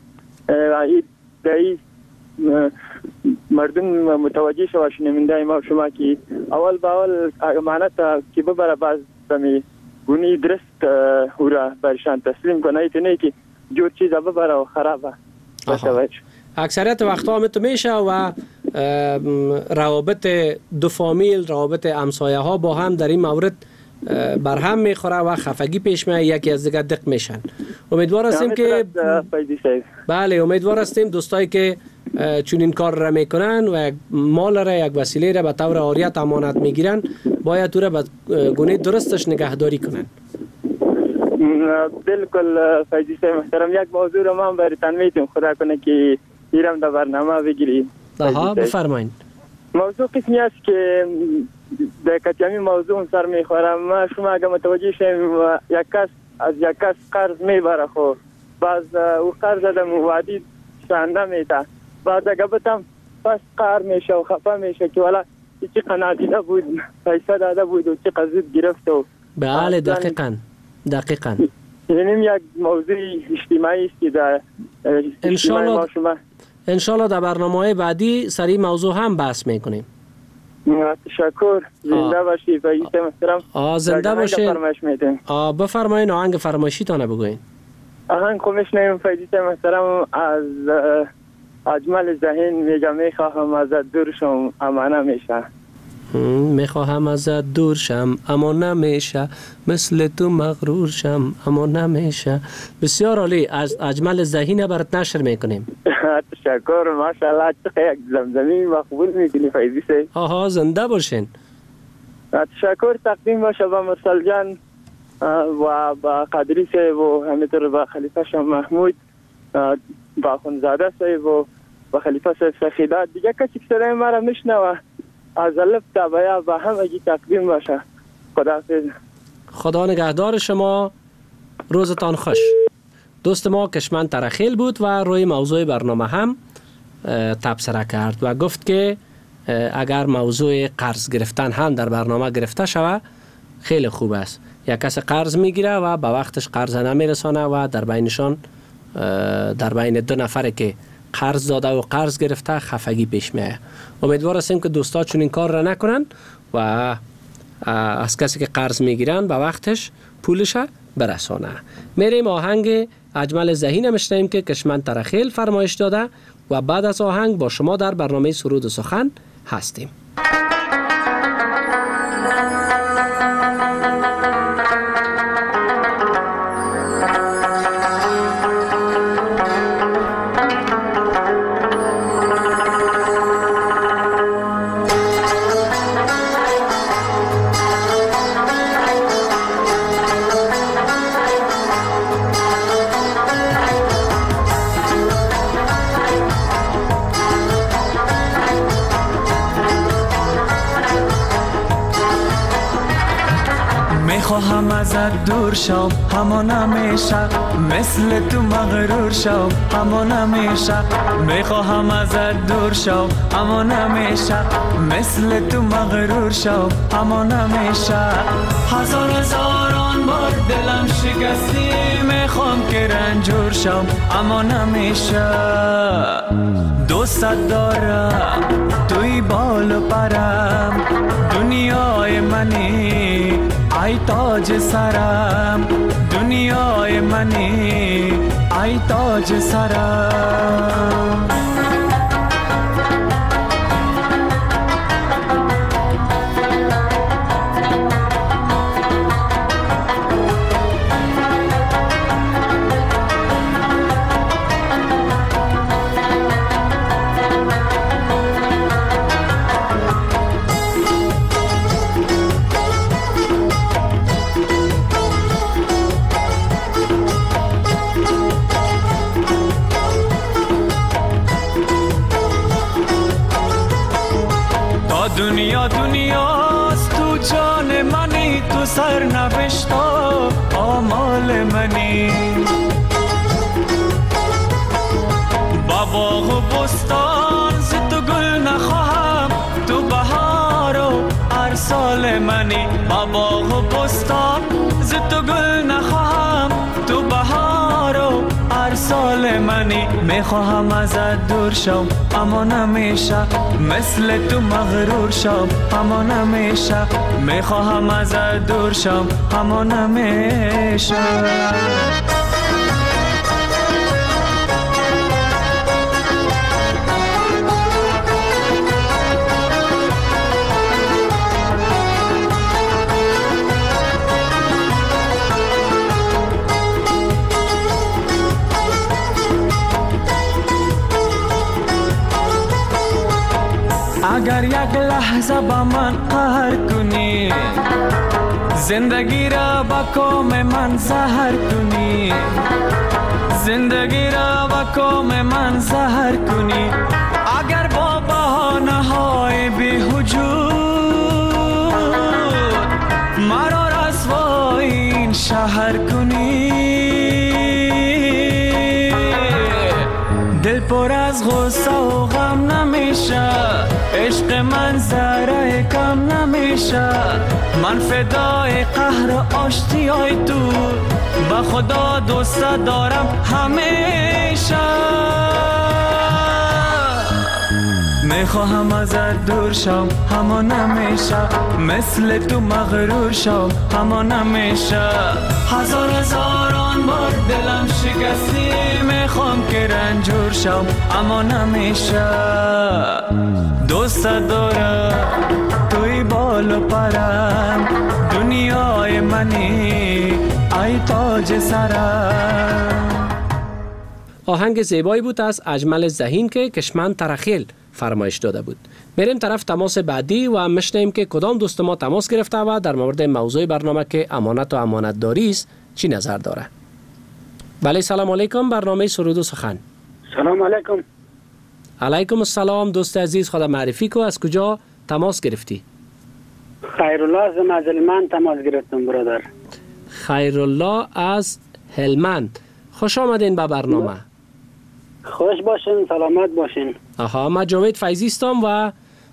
دایی مردم متوجه شوه شنونده ما شما که اول با اول امانت که ببره بعض دمی گونی درست او را برشان تسلیم کنه، ایتونه که جور چیز ببره و خرابه. اکثریت وقتا هم تو میشه و روابط دو فامیل، روابط همسایه ها با هم در این مورد برهم میخوره و خفگی پیش میاد، یکی از دیگر دق میشن. امیدوار هستیم که بله امیدوار هستیم دوستایی که چون این کار را میکنن و مال را یک وسیله را به طور عاریت امانت میگیرن باید او را به گونه درستش نگهداری کنن. بالکل فیضی صاحب محترم، یک موضوع را من براتون میتونم خدا کنه که ایرم در برنامه بگیری. بفرمایید. موضوع قسمی است که در کتیمی موضوع سر میخورم. ما شما اگر متوجه شیم یک کس از یک کس قرض میبره، خو باز او قرض دادم وادی شانده میده، بعد اگر بتم پس قهر میشه و خفه میشه که والا چی قنادیده بود، پیسه داده بود و چی قضیت گرفت. و بله دقیقاً این یک موضوع اجتماعی است که در اجتماع ما شما انشالله در برنامه بعدی سری موضوع هم بحث میکنیم. تشکر، زنده باشی فیضی محترم. زنده باشین. بفرمایین آهنگ فرمایشی تانه بگوین. آهنگ خو میشنیم فیضی محترم از اجمل ذهین میگه میخواهم ازت دور شم اما نمیشه. میخواهم ازت دور شم اما نمیشه، مثل تو مغرور شم اما نمیشه. بسیار عالی، از اجمل ذهین برات نشر میکنیم. تشکر، ماشاءالله چقدر یک زمزمه مقبول میکنی فیضی صاحب. زنده باشین. تشکر، تقدیم باشه به مرسل جان و با قادری صاحب و همینطور با خلیفه شاه محمود، با اخوندزاده صاحب و با خلیفه صاحب سخیدات. دیگه کسی که صدای ما را میشنوه از الف تا بیا با همگی تقدیم باشه. خداحافظ. خدا نگهدار شما، روزتان خوش. دوست ما کشمن ترخیل بود و روی موضوع برنامه هم تبصره کرد و گفت که اگر موضوع قرض گرفتن هم در برنامه گرفته شود خیلی خوب است. یک کس قرض میگیره و به وقتش قرض نمیرسانه و در بینشان در بین دو نفره که قرض داده و قرض گرفته خفگی پیش میاد. امیدوار هستیم که دوستا چون این کار را نکنن و از کسی که قرض میگیرن به وقتش پولش برسانه. میریم آهنگ اجمل ذهین میشنویم که کشمن ترخیل فرمایش داده و بعد از آهنگ با شما در برنامه سرود و سخن هستیم. خواهم ازت دور شم همان همیشه، مثل تو مغرور شم همان همیشه. میخواهم ازت دور شم همان همیشه، مثل تو مغرور شم همان همیشه. هزاران بار دلم شکستی، میخوام که رنجور شم همان همیشه. دوست دارم توی بال و پرم، دنیای منی ای تاج سرم، دنیای منی ای تاج سرم. دنیاست تو جان منی، تو سرنوشت آمال منی. با باغ و بستان ز تو گل نخواهم، تو بهار و هر سال منی. با باغ و بستان ز تو گل نخواهم، تو بهار و هر سال منی. میخواهم ازت دور شم اما نمیشه، مثل تو مغرور شم اما نمیشه. میخواهم ازت دور شم اما نمیشه. اگر یک لحظه با من قهر کنی، زندگی را با کام من زهر کنی، زندگی را با کام من زهر کنی. اگر با بهانه های بی‌وجود مرا رسوای این شهر کنی، دل پر از غصه و غم نمیشه، عشق من ذره کم نمیشه. من فدای قهر و آشتیای تو، با خدا دوست دارم همیشه. میخواهم ازت دور شم اما نمیشه، مثل تو مغرور شم اما نمیشه. هزاران بار دلم شکستی، میخوام که رنجور شم اما نمیشه. دوست دارم توی بال و پرم، دنیای منی ای تاج سرم. آهنگ زیبایی بود از اجمل ذهین که کشمن ترخیل فرمایش داده بود. میریم طرف تماس بعدی و میشنیم که کدام دوست ما تماس گرفته و در مورد موضوع برنامه که امانت و امانتداری است چی نظر داره. بله سلام علیکم، برنامه سرود و سخن. سلام علیکم. علیکم السلام دوست عزیز، خدا معرفی کو، از کجا تماس گرفتی؟ خیرالله از هلمند تماس گرفتم برادر. خیرالله از هلمند، خوش آمدین به برنامه. خوش باشین، سلامت باشین. من جاوید فیضی هستم و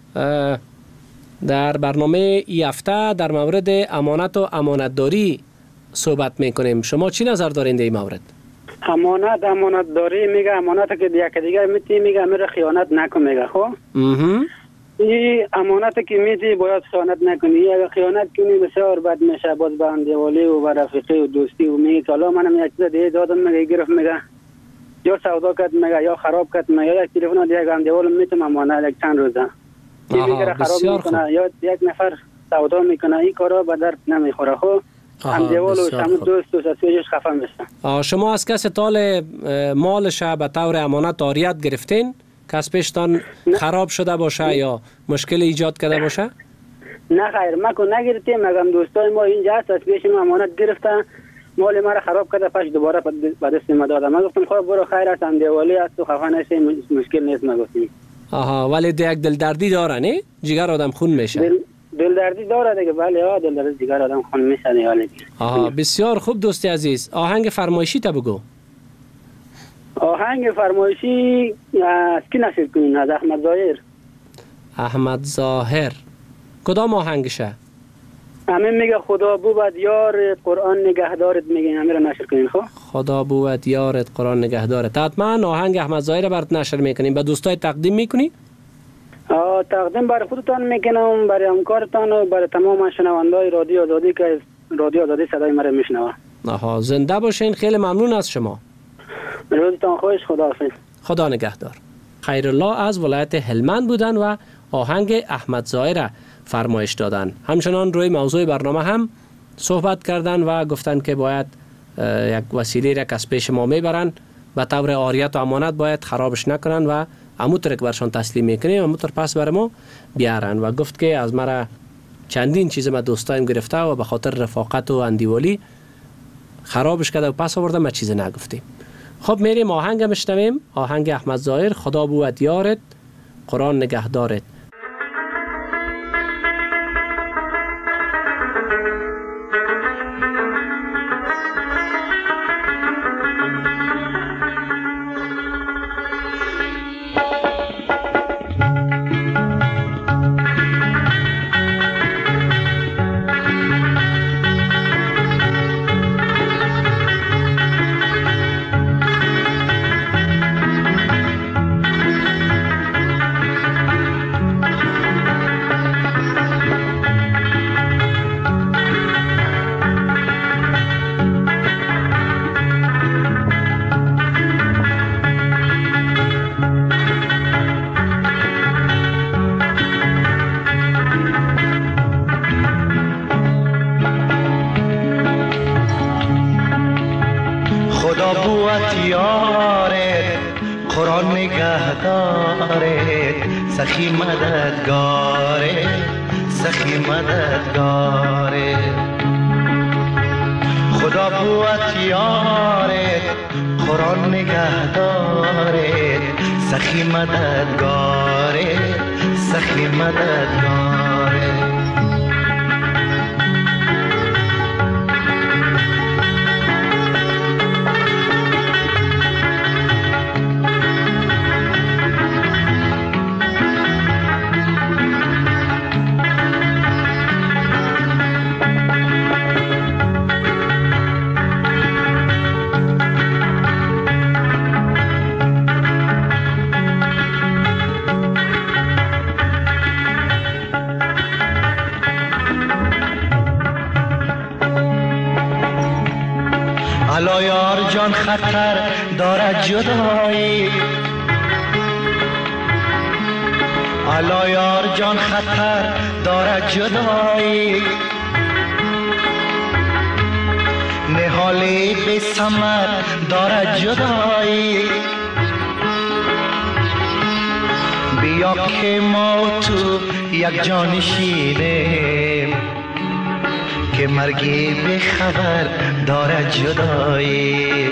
در برنامه ای هفته در مورد امانت و امانتداری صحبت میکنیم. شما چی نظر دارین در این مورد؟ امانتداری میگه امانت که یک دیگه میتی میگه میره خیانت نکن میگه. خب این امانت که میتی باید خیانت نکنی. اگه خیانت کنی بسیار بد میشه، باز به اندیوالی و به رفیقی و دوستی و میگه که حالا منم یک چیز دیگه دادم میگه گرفت میگه یا سودا کرد میگه یا خراب کرد میگه یا یک تلفن دیگه اندیوال میتونم امانت یک چند روزه میگه خراب میکنه یا یک نفر سودا میکنه، این کارا به درد نمیخوره. خب اندیوال و شما دوست از سویش خفه میشه. شما از کس تال مالش به طور امانت عاریت گرفتین؟ کسبشتان خراب شده باشه یا مشکل ایجاد کرده باشه؟ نه خیر، ما که نگرفتیم، مگم دوستای ما اینجا هست از پیش ما امانت گرفتن، مال ما را خراب کرده، پس دوباره به دست ما دادم. ما گفتم خب برو خیر است، اندیوالی است و خفه نشی، مشکل نیست. ما گفتیم ولی یک دلدردی داره نه؟ جگر آدم خون میشه. دلدردی داره دیگه. بله دلدردی جگر آدم خون میشه دیگه. بسیار خوب دوستی عزیز، آهنگ فرمایشی تا بگو. آهنگ فرمایشی از کی نشر کنین؟ از احمد ظاهر. احمد ظاهر کدام آهنگشه؟ همین میگه خدا بود یارت قرآن نگهدارت، میگه همین رو نشر کنین. خب خدا بود یارت قرآن نگهدارت. حتما آهنگ احمد ظاهر برات نشر میکنیم. به دوستای تقدیم میکنی؟ تقدیم برای خودتان میکنم، برای همکارتان و برای تمام شنوندای رادیو آزادی که رادیو آزادی صدای ما رو میشنوه. زنده باشین، خیلی ممنون از شما. روزتان خوش، خداحافظ. خدا نگهدار. خیرالله از ولایت هلمند بودن و آهنگ احمد ظاهر فرمایش دادن. همچنان روی موضوع برنامه هم صحبت کردن و گفتن که باید یک وسیله را که از پیش ما میبرن به طور عاریت و امانت باید خرابش نکنن و همونطور که برشان تسلیم میکنیم همونطور پس بر ما بیارن. و گفت که از مرا چندین چیز ما دوستایم گرفته و به خاطر رفاقت و اندیوالی خرابش کرده و پس آورده، ما چیز نگفتیم. خب میریم آهنگ میشنویم، آهنگ احمد ظاهر خدا بود یارت قرآن نگهدارت. سخی مددگاره سخی مددگاره خدا بود یاره قرآن نگهداره سخی مددگاره سخی مددگاره الا یار جان خطر دارد جدایی الا یار جان خطر دارد جدایی نهال کاری به ثمر دارد جدایی. بیا که ما تو یک جان شینیم که مرگی به خبر دارد جدایی.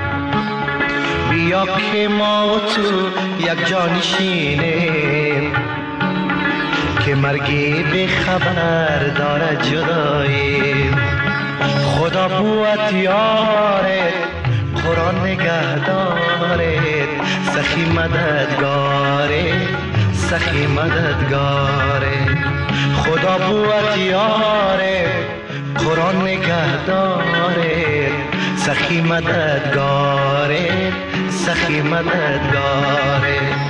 بیا که ما تو یک جان شینیم که مرگی به خبر دارد جدایی. خدا بود یارت قرآن نگهدارت سخی مددگارت سخی مددگارت. خدا بود یارت قرآن نگهدارت سخی مددگارت سخی مددگارت.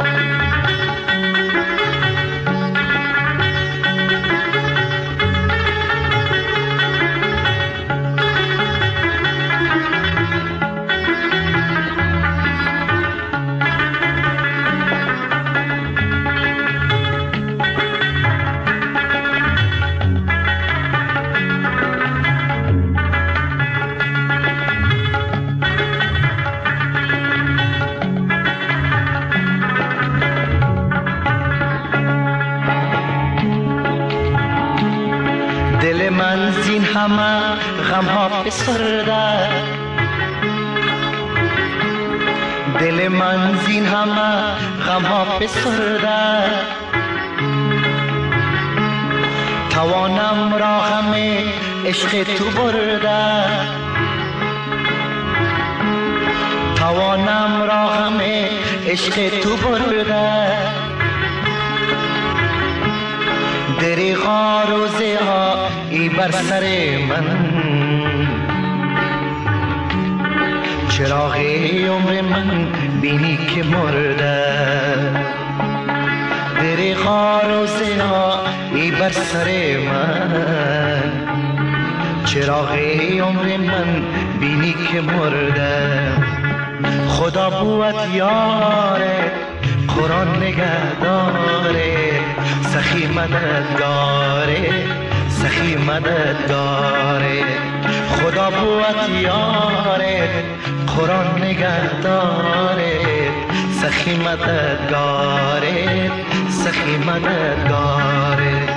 دل من زین همه غم ها فسرده، دل من زین همه غم ها فسرده. توانم را همه عشق تو برده، توانم را همه عشق تو برده. دریغا روزه ها ای بر سر من، چراغ عمر من بینی که مرده. دریغا روزه ها ای بر سر من، چراغ عمر من بینی که مرده. خدا بود یاره قرآن نگهداره سخی مددگاره سخی مددگاره. خدا بود یاره قرآن نگهداره سخی مددگاره سخی مددگاره.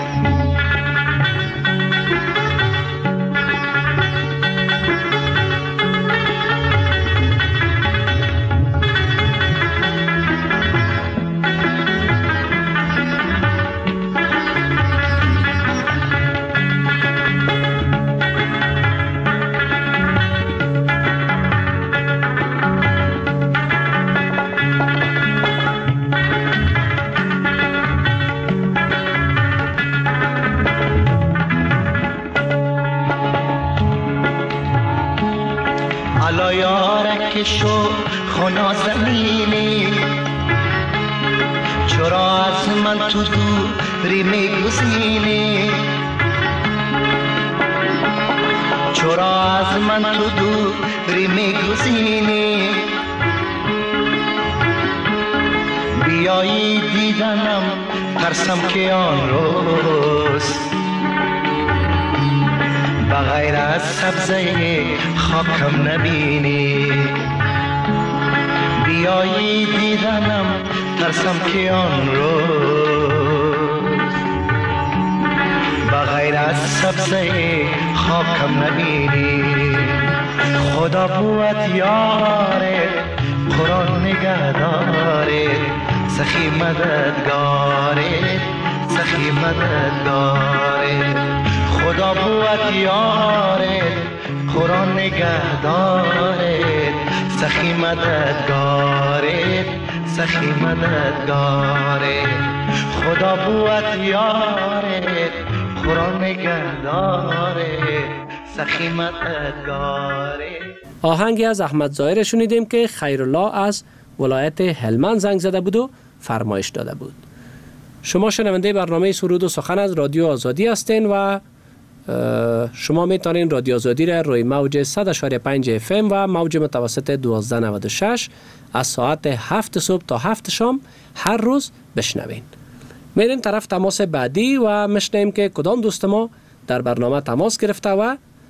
الا یارک شو خنا زمینی، چرا از من تو دوری میگزینی، چرا از من تو دوری میگزینی. بیایی دیدنم ترسم که آن روز بغیر از سبزه خاکم نبینی. بیایی دیدنم ترسم که آن روز بغیر از سبزه خاکم نبینی. خدا بود یاره قرآن نگهداره سخی مددگاره سخی مددگاره. خدا بود یاره قرآن نگهداره سخی مددگاره سخی مددگاره. خدا بود یاره قرآن نگهداره سخی مددگاره. آهنگی از احمد ظاهر شنیدیم که خیرالله از ولایت هلمند زنگ زده بود و فرمایش داده بود. شما شنونده برنامه سرود و سخن از رادیو آزادی هستین و شما میتونین رادیو آزادی را روی موج 100.5 FM و موج متوسط 1296 از ساعت 7 صبح تا 7 شام هر روز بشنوین. میریم طرف تماس بعدی و میشنویم که کدام دوست ما در برنامه تماس گرفته و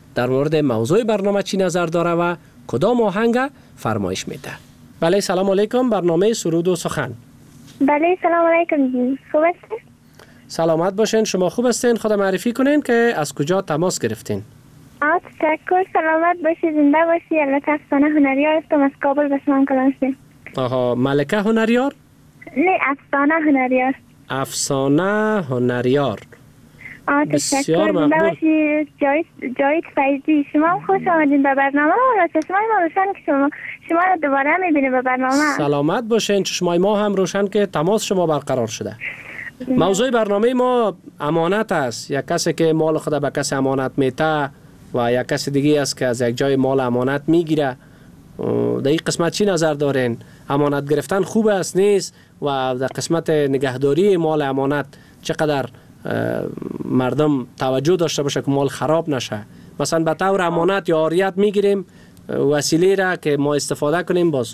در مورد موضوع برنامه چی نظر داره و کدام آهنگ فرمایش میده. بله سلام علیکم، برنامه سرود و سخن. بله سلام علیکم، خوب هستین؟ سلامت باشین. شما خوب هستین؟ خود معرفی کنین که از کجا تماس گرفتین؟ تشکر، سلامت باشی، زنده باشی. البته افسانه هنریار هستم، از کابل به شما کلام هستیم. آها، ملکه هنریار؟ نه، افسانه هنریار. افسانه هنریار. بسیار ممنون. زنده باشی جاوید فیضی. شما هم خوش آمدین به برنامه و چشمای ما روشن که شما رو دوباره میبینیم به برنامه. سلامت باشین، چشمای ما هم روشن که تماس شما برقرار شده. موضوع برنامه ما امانت است. یک کسی که مال خود به کسی امانت میته و یک کسی دیگه است که از یک جای مال امانت میگیره. در این قسمت چی نظر دارین؟ امانت گرفتن خوب است نیست؟ و در قسمت نگهداری مال امانت چقدر مردم توجه داشته باشه که مال خراب نشه؟ مثلا به طور امانت یا عاریت میگیریم وسیله را که ما استفاده کنیم، باز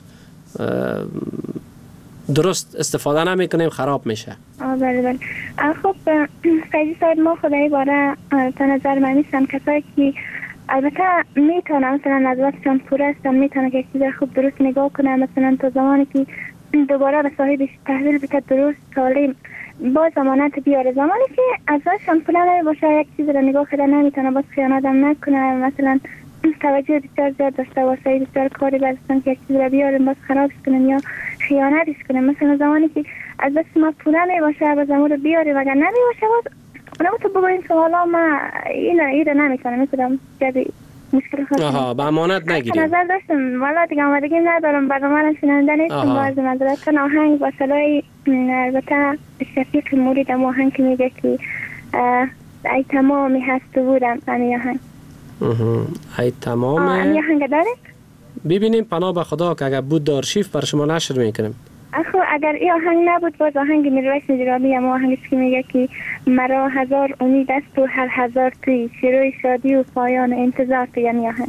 درست استفاده نمیکنیم خراب میشه. بله بله. خب فیضی صاحب، ما خدایی باره تا نظر من نیستن کسایی که البته میتونن مثلا نظراتشان پوره هستن، میتونن که چیز خوب درست نگاه کنن، مثلا تا زمانی که دوباره به صاحبش تحویل بده درست سالم با ضمانت بیاره. زمانی که ازشان پوله نمیباشه یک چیز رو نگاه کنه نمیتونه، باز خیانت هم نکنه، مثلا توجه بسیار زیاد داشته باشه، بسیار کاری بستن که یک چیز رو بیاریم باز خرابش کنن یا خیانتش کنن. مثلا زمانی که از دست ما پوله میباشه باز زمان رو بیاریم، اگر نمیباشه باز اونم تو بگویم که حالا ما این رو نمیتونم مثلا جدی مشکل خواستم. آها، به امانت نگیریم. نظر داشتم والا دیگه آمدگی ندارم، برنامه رو شنونده نیستم، باز مذارت آهنگ با صدای البته شفیق مورید آهنگ که میگه که ای تمامی هست بودم. همین آهنگ ای تمام همین آهنگ دارید؟ ببینیم پناه به خدا که اگر بود دارشیف بر شما نشر میکنیم. اگر این آهنگ نبود باز آهنگ میرویس نجرابی هم آهنگش که میگه که مرا هزار امید است و هر هزار توی شروع شادی و پایان انتظار توی. یعنی آهنگ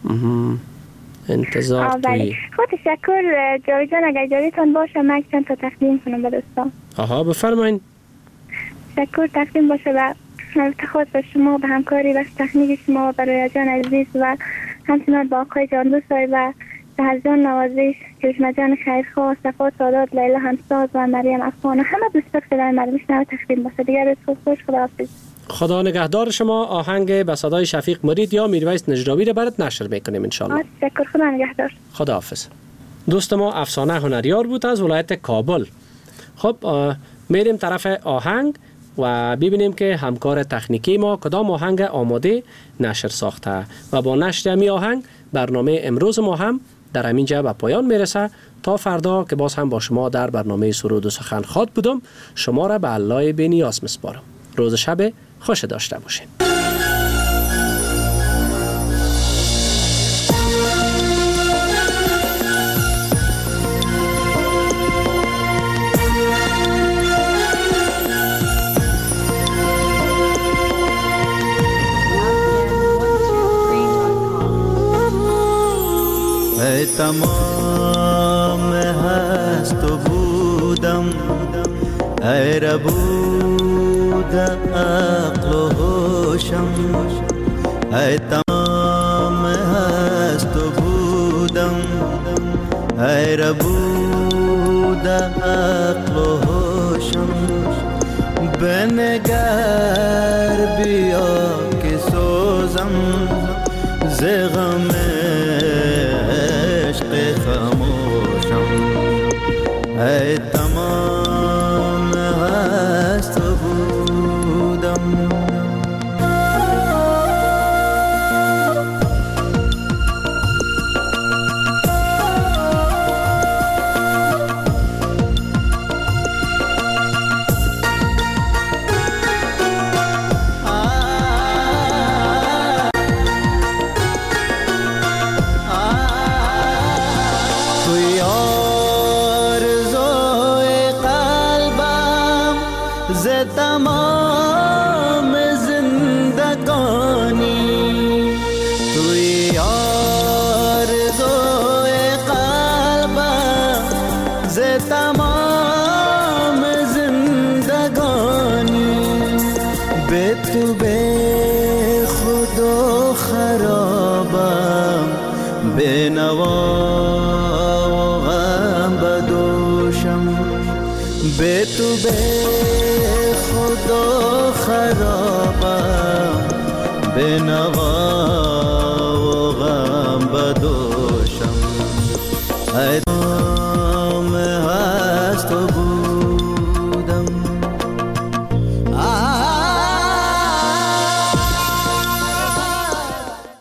انتظار توی. خود تشکر جاوید جان، اگر جاویدتان باشه من چند تا تقدیم کنم به دوستان. آها بفرمایین. تشکر تقدیم باشه و خود به شما، به همکاری و تکنیک شما، برای جان عزیز و همچنان با آقای جان دوستای و سهر جان نوازش، چشمه جان خیرخواه، صفا سادات، لیلا همساز و مریم افغان، همه دوستان که در مردمش نو تقدیم باشه. دیگر روز خوش، خداحافظ. خدا نگهدار شما. آهنگ به صدای شفیق مرید یا میرویس نجرابی رو برات نشر میکنیم ان شاء الله. تشکر، خدا نگهدار. خداحافظ. دوست ما افسانه هنریار بود از ولایت کابل. خب میریم طرف آهنگ و ببینیم که همکار تکنیکی ما کدام آهنگ آماده نشر ساخته و با نشر می آهنگ برنامه امروز ما هم در همینجا به پایان میرسه. تا فردا که باز هم با شما در برنامه سرود و سخن خواد بودم، شما را به الله بی‌نیاز میسپارم. روز شب خوش داشته باشین. ای تمام هست و بودم، ای ربود عقل و هوشم، ای تمام هست و بودم، ای ربود عقل و هوشم، بنگر بیا که سوزم ز غم عشق خاموشم، ای تمام هست و بودم. بینوا